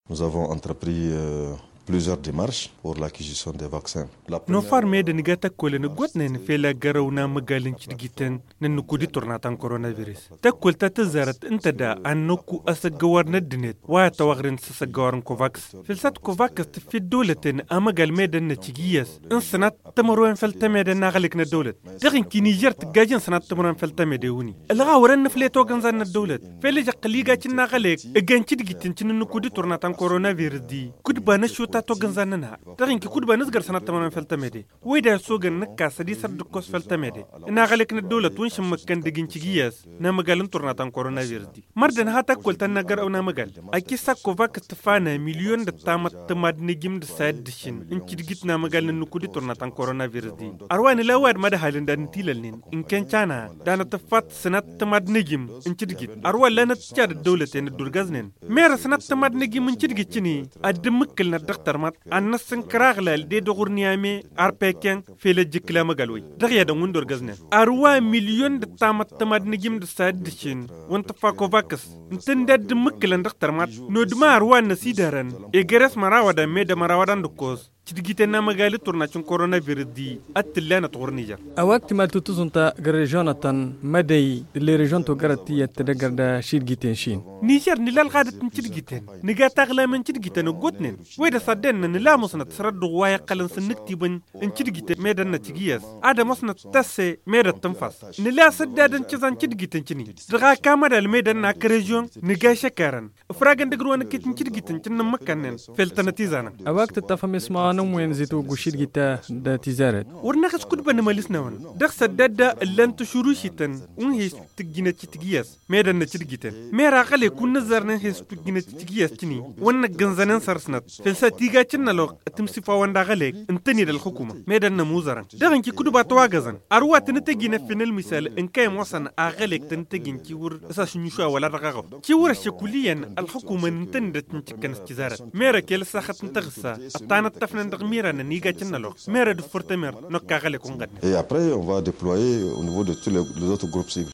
Nous avons entrepris plusieurs démarches pour l'acquisition des vaccins. No farme da niga takkole na gwatnen fela garaw na magalin cirgitan na nukudi tornatan coronavirus. Takkol ta tazarat inta da annoku asagawar na dinet waya tawagrin sasagawarin Covax. Filsat Covax tafi dolatin a magal medan na cigiyas in sanat tamaruwan falta medan na galik na dolat. Dakin ki Niger tagajin sanat tamaruwan falta medan wuni. Algawaran na fleto ganzan na dolat. Fela jaqaliga cin na galik igan cirgitin cin nukudi tornatan coronavirus di. Kudba na shuta to ganzan na. Dakin ki kudba nasgar sanat tamaruwan faltamede wayda sogan nakka sadi sardu kos faltamede ina galek na dawlat won shin makkan digin cigiyas na magalin turnatan coronavirus di mardan hata koltan na gar na magal akisa Covax tafana miliyon da tamat tamad nigim da sayad dishin in cirgit na magalin nukudi turnatan coronavirus di arwani lawad mada halin da tilalnin in ken chana da na tafat sanat tamad nigim in cirgit arwal lana tja da dawlat na durgaznen mera sanat tamad nigim in cirgit ni addumkil na daktar mat annasin karaglal de dogurniame arpeken fele jikla magalwi dagiya da mundur gazne arwa miliyon da tamat tamad nigim da sadishin wanta fa Covax ntanda da muklan daktar mat no duma arwa nasidaran e geres marawa da me da marawadan dukos cidigite na magali turnacin coronavirus di attilla na tugur Niger a wakti mal tutuzunta gare jonathan madai le region to garati yatta garda shirgiten shin Niger ni lal gadat cidigiten ni ga tagla man cidigiten gotnen wayda sadden ni la musna tsaradu waya qalan sinnikti ban in cidigite medan na cigiyas ada musna tasse medan tanfas ni la saddadan cizan cidigiten cini daga kama da medan na region ni ga shakaran fragan da gruwan kitin cidigiten cin makkanen feltanatizana a wakti tafamis ma nan wayan zito gushir gita da tizaret warna kas kudba na malis nawan dak saddada lan tushuru shitan un his tigina citigiyas medan na citigiten mera qale kun nazarnan his tigina citigiyas kini wanna ganzanan sarsnat filsa tiga cinna lo timsifa wanda qale intani dal hukuma medan na muzaran dagan ki kudba to wagazan arwa tin tigina final misal in kay wasan a qale tin tigin ki wur sa shuwa wala ragago ki wur shakuliyan al hukuma intan da tinkan tizaret mera kel sakhat ntagsa atana tafna Et après, on va déployer au niveau de tous les autres groupes cibles.